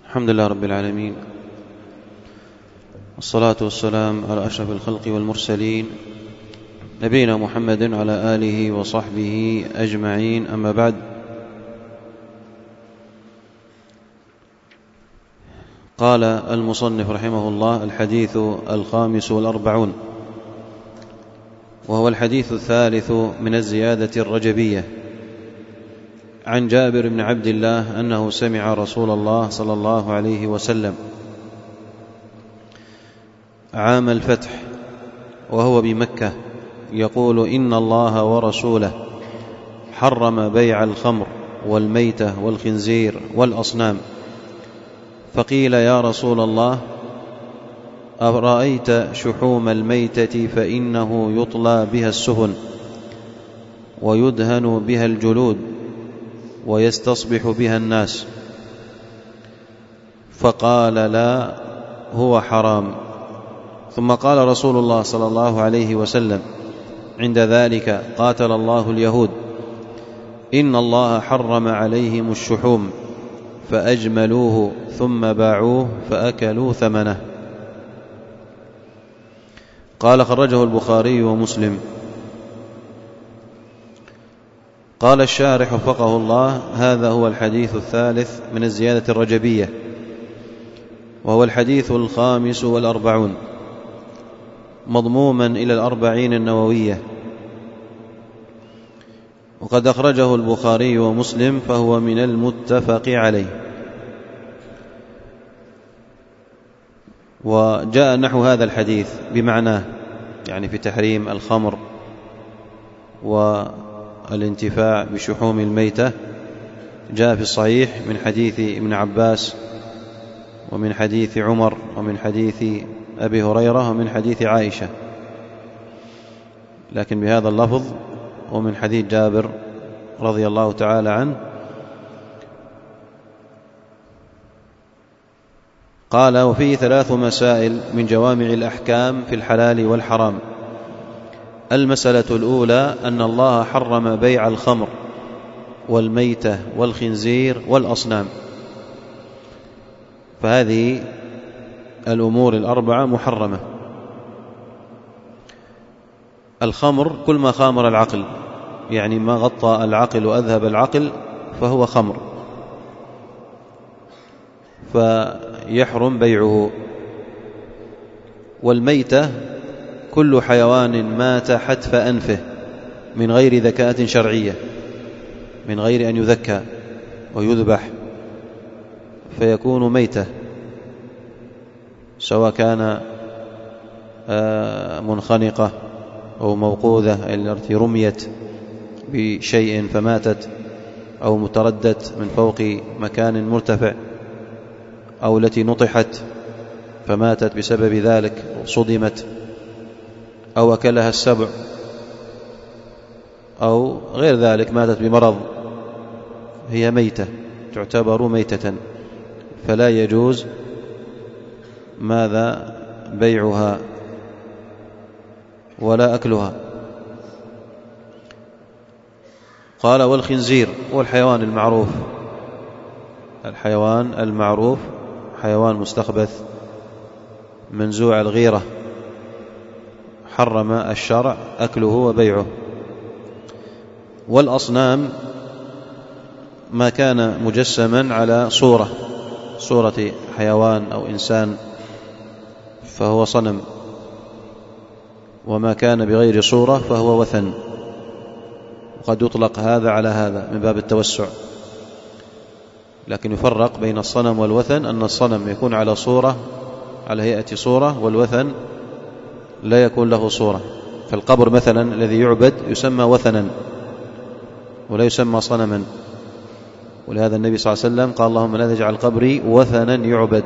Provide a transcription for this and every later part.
الحمد لله رب العالمين، والصلاة والسلام على أشرف الخلق والمرسلين نبينا محمد وعلى آله وصحبه أجمعين. أما بعد، قال المصنف رحمه الله: الحديث 45، وهو الحديث الثالث من الزيادة الرجبية، عن جابر بن عبد الله أنه سمع رسول الله صلى الله عليه وسلم عام الفتح وهو بمكة يقول: إن الله ورسوله حرم بيع الخمر والميتة والخنزير والأصنام. فقيل: يا رسول الله، أرأيت شحوم الميتة فإنه يطلى بها السفن ويدهن بها الجلود ويستصبح بها الناس. فقال: لا، هو حرام. ثم قال رسول الله صلى الله عليه وسلم عند ذلك: قاتل الله اليهود، إن الله حرم عليهم الشحوم فأجملوه ثم باعوه فأكلوا ثمنه. قال: خرجه البخاري ومسلم. قال الشارح وفقه الله: هذا هو الحديث الثالث من الزيادة الرجبية، وهو الحديث 45 مضموما إلى 40 النووية، وقد أخرجه البخاري ومسلم، فهو من المتفق عليه. وجاء نحو هذا الحديث بمعناه، يعني في تحريم الخمر والانتفاع بشحوم الميتة، جاء في الصحيح من حديث ابن عباس، ومن حديث عمر، ومن حديث أبي هريرة، ومن حديث عائشة، لكن بهذا اللفظ: ومن حديث جابر رضي الله تعالى عنه. قال: وفيه 3 مسائل من جوامع الأحكام في الحلال والحرام. المسألة الأولى أن الله حرم بيع الخمر والميتة والخنزير والأصنام، فهذه الأمور الأربعة محرمة. الخمر كل ما خامر العقل، يعني ما غطى العقل وأذهب العقل فهو خمر، فيحرم بيعه. والميتة كل حيوان مات حتف أنفه من غير ذكاءة شرعية، من غير أن يذكى ويذبح، فيكون ميتة، سواء كان منخنقة أو موقوذة، التي رميت بشيء فماتت، أو متردت من فوق مكان مرتفع، أو التي نطحت فماتت بسبب ذلك وصدمت، أو أكلها السبع، أو غير ذلك ماتت بمرض، هي ميتة، تعتبر ميتة، فلا يجوز ماذا بيعها ولا أكلها. قال: والخنزير هو الحيوان المعروف، الحيوان المعروف، حيوان مستخبث منزوع الغيرة، حرم الشرع أكله وبيعه. والأصنام ما كان مجسما على صورة حيوان أو إنسان فهو صنم، وما كان بغير صورة فهو وثن، وقد يطلق هذا على هذا من باب التوسع، لكن يفرق بين الصنم والوثن، أن الصنم يكون على صورة، على هيئة صورة، والوثن لا يكون له صورة. فالقبر مثلا الذي يعبد يسمى وثنا ولا يسمى صنما، ولهذا النبي صلى الله عليه وسلم قال: اللهم لا تجعل قبري وثنا يعبد.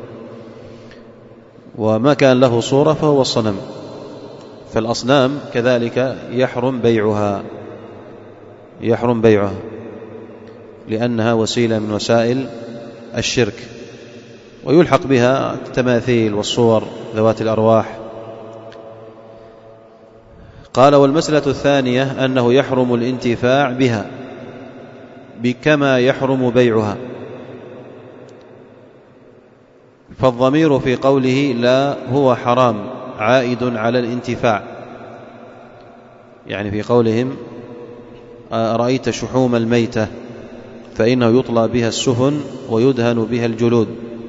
وما كان له صورة فهو الصنم. فالأصنام كذلك يحرم بيعها لأنها وسيلة من وسائل الشرك، ويلحق بها التماثيل والصور ذوات الأرواح. قال: والمسألة الثانية أنه يحرم الانتفاع بها كما يحرم بيعها، فالضمير في قوله لا هو حرام عائد على الانتفاع، يعني في قولهم أرأيت شحوم الميتة فإنه يطلى بها السفن ويدهن بها الجلود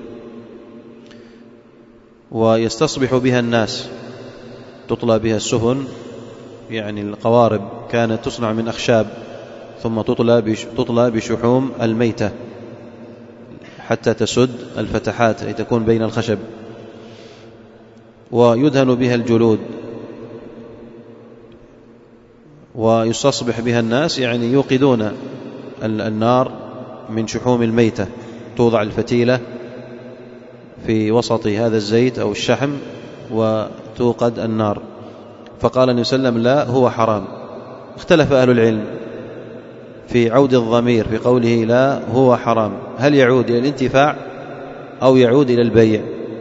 ويستصبح بها الناس. تطلى بها السفن يعني القوارب كانت تصنع من أخشاب ثم تطلى بشحوم الميتة حتى تسد الفتحات التي تكون بين الخشب، ويدهن بها الجلود ويستصبح بها الناس، يعني يوقدون النار من شحوم الميتة. توضع الفتيلة في وسط هذا الزيت أو الشحم وتوقد النار. فقال النبي صلى الله عليه وسلم لا هو حرام. اختلف أهل العلم في عود الضمير في قوله لا هو حرام، هل يعود إلى الانتفاع أو يعود إلى البيع؟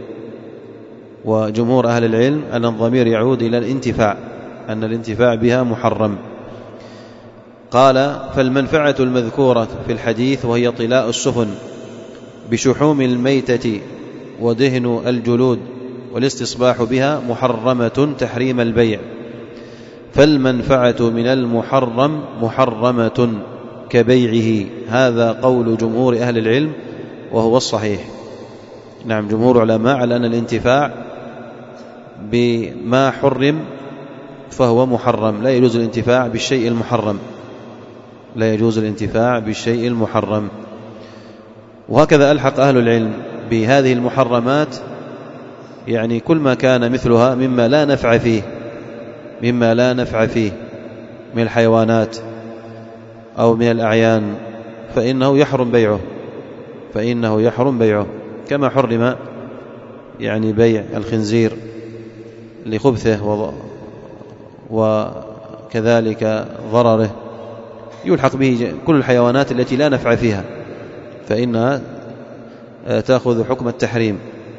وجمهور أهل العلم أن الضمير يعود إلى الانتفاع، أن الانتفاع بها محرم. قال فالمنفعة المذكورة في الحديث وهي طلاء السفن بشحوم الميتة ودهن الجلود والاستصباح بها محرمة تحريم البيع، فالمنفعة من المحرم محرمة كبيعه. هذا قول جمهور أهل العلم وهو الصحيح. نعم، جمهور علماء على أن الانتفاع بما حرم فهو محرم، لا يجوز الانتفاع بالشيء المحرم، لا يجوز الانتفاع بالشيء المحرم. وهكذا ألحق أهل العلم بهذه المحرمات يعني كل ما كان مثلها مما لا نفع فيه، مما لا نفع فيه من الحيوانات أو من الأعيان فإنه يحرم بيعه، فإنه يحرم بيعه، كما حرم يعني بيع الخنزير لخبثه وكذلك ضرره. يلحق به كل الحيوانات التي لا نفع فيها فإنها تأخذ حكم التحريم.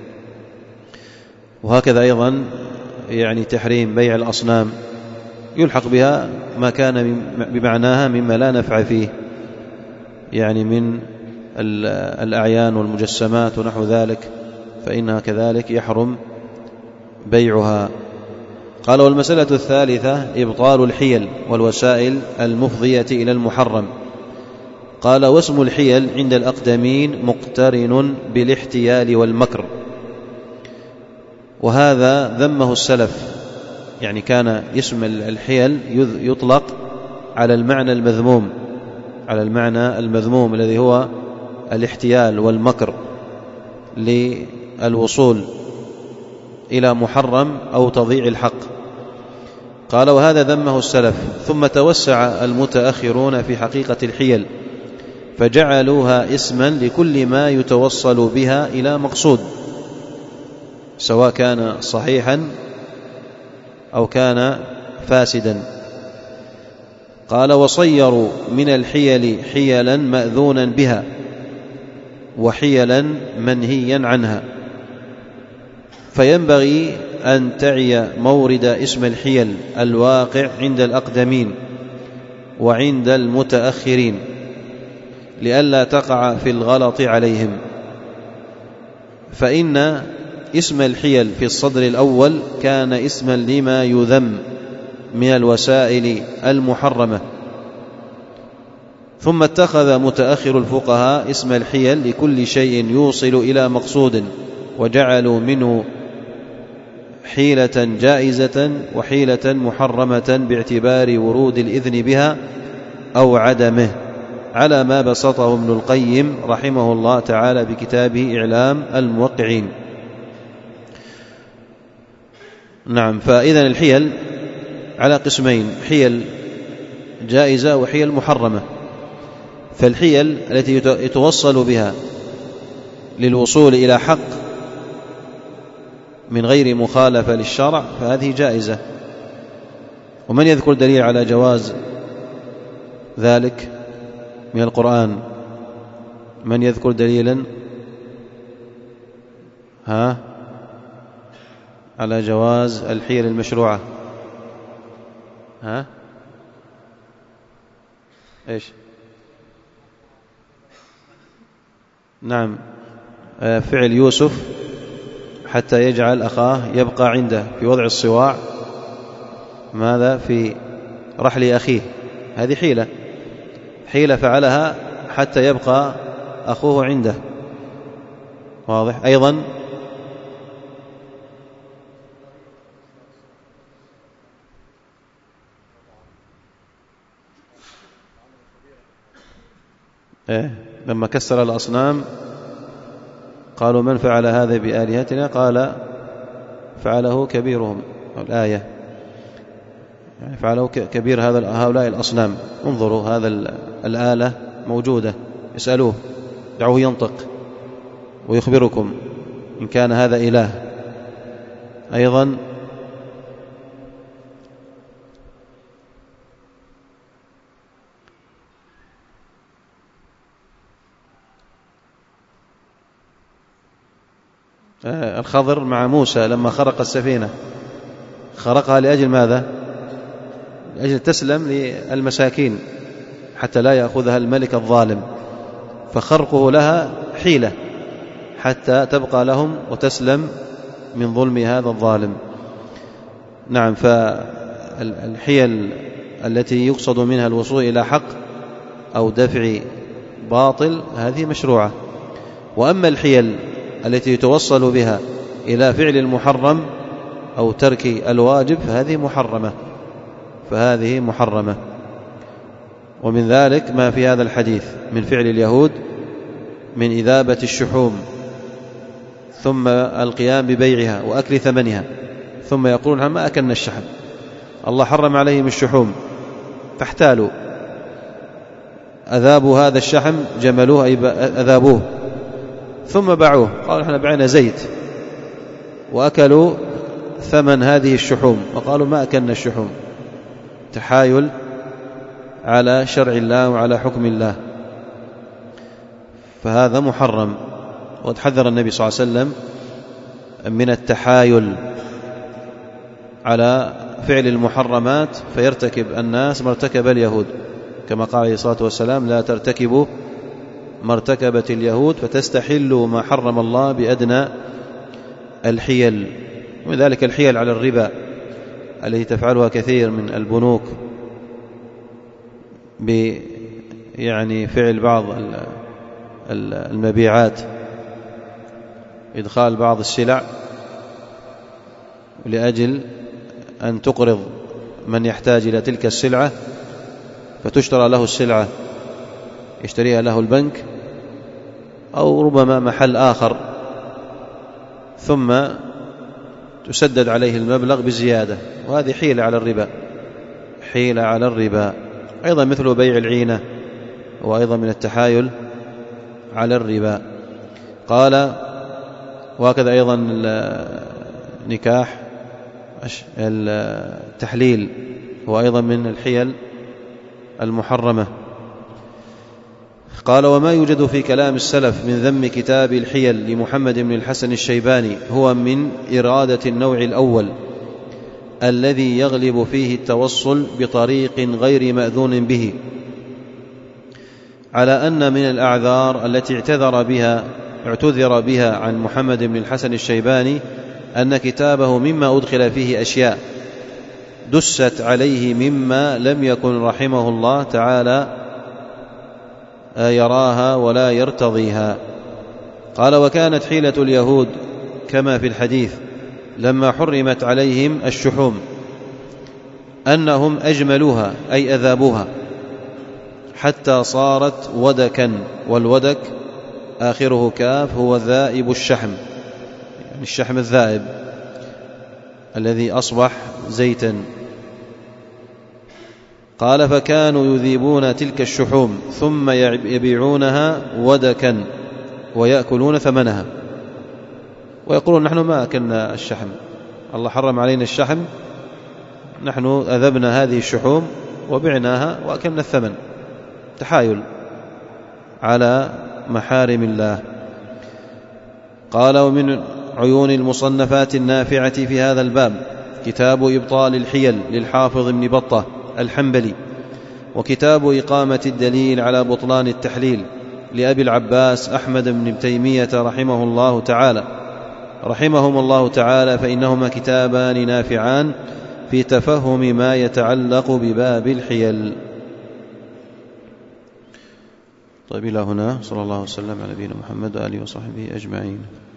وهكذا أيضا يعني تحريم بيع الأصنام يلحق بها ما كان بمعناها مما لا نفع فيه، يعني من الأعيان والمجسمات ونحو ذلك، فإنها كذلك يحرم بيعها. قال والمسألة الثالثة إبطال الحيل والوسائل المفضية إلى المحرم. قال واسم الحيل عند الأقدمين مقترن بالاحتيال والمكر، وهذا ذمه السلف، يعني كان اسم الحيل يطلق على المعنى المذموم، على المعنى المذموم الذي هو الاحتيال والمكر للوصول إلى محرم أو تضييع الحق. قال وهذا ذمه السلف. ثم توسع المتأخرون في حقيقة الحيل فجعلوها اسما لكل ما يتوصل بها إلى مقصود، سواء كان صحيحا أو كان فاسدا. قال وصيروا من الحيل حيلا مأذونا بها وحيلا منهيا عنها، فينبغي أن تعي مورد اسم الحيل الواقع عند الأقدمين وعند المتأخرين لئلا تقع في الغلط عليهم. فإن اسم الحيل في الصدر الأول كان اسما لما يذم من الوسائل المحرمة، ثم اتخذ متأخر الفقهاء اسم الحيل لكل شيء يوصل إلى مقصود، وجعلوا منه حيلة جائزة وحيلة محرمة باعتبار ورود الإذن بها أو عدمه، على ما بسطه ابن القيم رحمه الله تعالى بكتابه إعلام الموقعين. نعم، فإذن الحيل على قسمين، حيل جائزة وحيل محرمة. فالحيل التي يتوصل بها للوصول إلى حق من غير مخالفة للشرع فهذه جائزة. ومن يذكر دليل على جواز ذلك من القرآن؟ من يذكر دليلا على جواز الحيل المشروعة؟ ايش؟ نعم، فعل يوسف حتى يجعل أخاه يبقى عنده في وضع الصواع، ماذا في رحل أخيه. هذه حيلة فعلها حتى يبقى أخوه عنده. واضح؟ أيضا لما كسر الأصنام قالوا من فعل هذا بآلهتنا؟ قال فعله كبيرهم، الآية يعني فعله كبير هؤلاء الأصنام. انظروا، هذا الآلة موجودة، اسألوه، دعوه ينطق ويخبركم إن كان هذا إله. أيضا الخضر مع موسى لما خرق السفينة، خرقها لأجل ماذا؟ لأجل تسلم للمساكين حتى لا يأخذها الملك الظالم، فخرقه لها حيلة حتى تبقى لهم وتسلم من ظلم هذا الظالم. نعم، فالحيل التي يقصد منها الوصول إلى حق أو دفع باطل هذه مشروعة. وأما الحيل التي يتوصل بها إلى فعل المحرم أو ترك الواجب فهذه محرمة. ومن ذلك ما في هذا الحديث من فعل اليهود من إذابة الشحوم ثم القيام ببيعها وأكل ثمنها، ثم يقولون ما أكلنا الشحم، الله حرم عليهم الشحوم، فاحتالوا، أذابوا هذا الشحم، جملوه أي أذابوه، ثم باعوه، قالوا احنا بعنا زيت، وأكلوا ثمن هذه الشحوم وقالوا ما أكلنا الشحوم. تحايل على شرع الله وعلى حكم الله، فهذا محرم. وتحذر النبي صلى الله عليه وسلم من التحايل على فعل المحرمات فيرتكب الناس مرتكب اليهود، كما قال عليه الصلاة والسلام لا ترتكبوا مرتكبة اليهود فتستحلوا ما حرم الله بأدنى الحيل. ومن ذلك الحيل على الربا التي تفعلها كثير من البنوك يعني فعل بعض المبيعات، إدخال بعض السلع لأجل أن تقرض من يحتاج إلى تلك السلعة، فتشترى له السلعة يشتريها له البنك أو ربما محل آخر، ثم تسدد عليه المبلغ بزيادة، وهذه حيلة على الربا. أيضا مثل بيع العينة وأيضا من التحايل على الربا. قال وهكذا أيضا النكاح التحليل هو أيضا من الحيل المحرمة. قال وما يوجد في كلام السلف من ذم كتاب الحيل لمحمد بن الحسن الشيباني هو من إرادة النوع الأول الذي يغلب فيه التوصل بطريق غير مأذون به، على أن من الأعذار التي اعتذر بها عن محمد بن الحسن الشيباني أن كتابه مما أدخل فيه أشياء دست عليه مما لم يكن رحمه الله تعالى يراها ولا يرتضيها. قال وكانت حيلة اليهود كما في الحديث لما حرمت عليهم الشحوم أنهم أجملوها أي أذابوها حتى صارت ودكا، والودك آخره كاف هو ذائب الشحم، يعني الشحم الذائب الذي أصبح زيتا. قال فكانوا يذيبون تلك الشحوم ثم يبيعونها ودكا ويأكلون ثمنها، ويقولون نحن ما أكلنا الشحم، الله حرم علينا الشحم، نحن أذبنا هذه الشحوم وبعناها وأكلنا الثمن. تحايل على محارم الله. قال ومن عيون المصنفات النافعة في هذا الباب كتاب إبطال الحيل للحافظ ابن بطة الحنبلي، وكتاب إقامة الدليل على بطلان التحليل لأبي العباس أحمد بن تيمية رحمه الله تعالى، رحمهم الله تعالى، فإنهما كتابان نافعان في تفهم ما يتعلق بباب الحيل. طيب إلى هنا، صلى الله وسلم على نبينا محمد وآله وصحبه أجمعين.